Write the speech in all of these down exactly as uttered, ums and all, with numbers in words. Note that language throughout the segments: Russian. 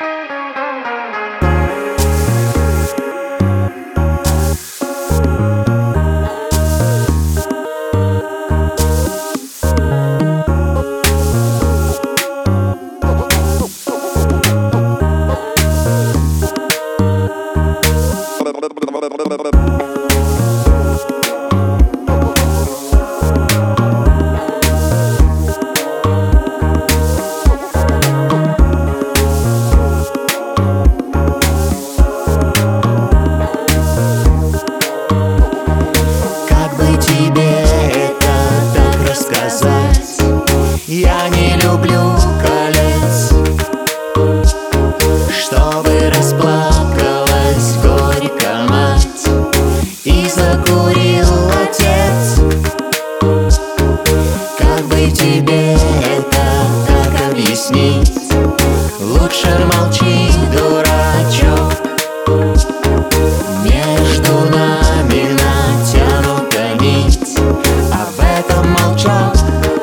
Я не люблю колец, чтобы расплакалась горько мать и закурил отец. Как бы тебе это так объяснить? Лучше молчи, дурачок. Между нами натянута нить, об этом молчок.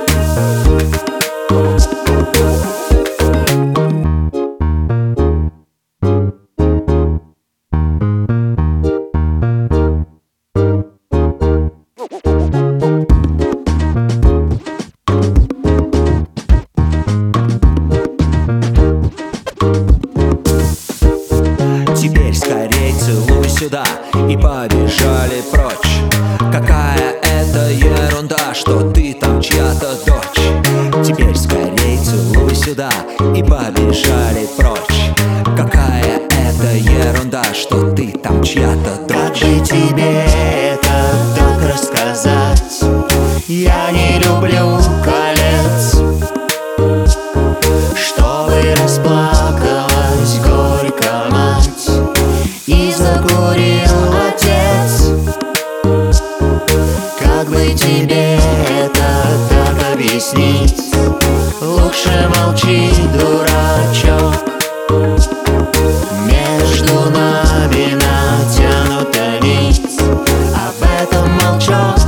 Теперь скорей целуй сюда и побежали прочь. Какая это ерунда, что ты там чья-то дочь. Теперь скорей целуй сюда и побежали прочь. Какая это ерунда, что ты там чья-то дочь. Как бы тебе это так рассказать? Я не люблю колец, чтобы расплакалась горько мать и закурил отец. Как бы тебе это так объяснить? Лучше молчи, дурачок. Между нами натянута нить, об этом молчок.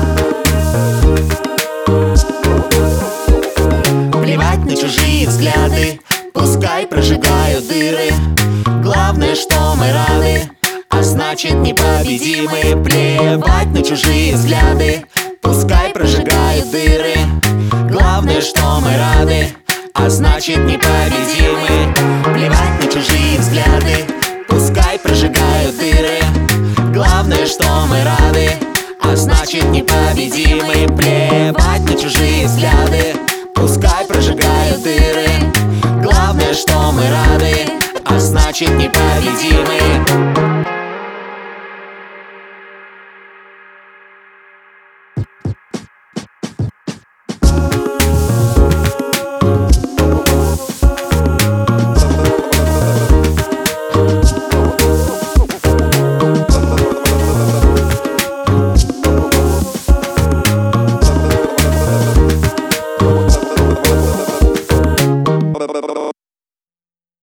Плевать на чужие взгляды, пускай прожигают дыры. Главное, что мы рады, а значит непобедимы. Плевать на чужие взгляды, пускай прожигают дыры. Главное, что мы рады, а значит непобедимы. Плевать на чужие взгляды, пускай прожигают дыры. Главное, что мы рады, а значит непобедимы. Плевать на чужие взгляды, пускай прожигают дыры. Главное, что мы рады, а значит непобедимы.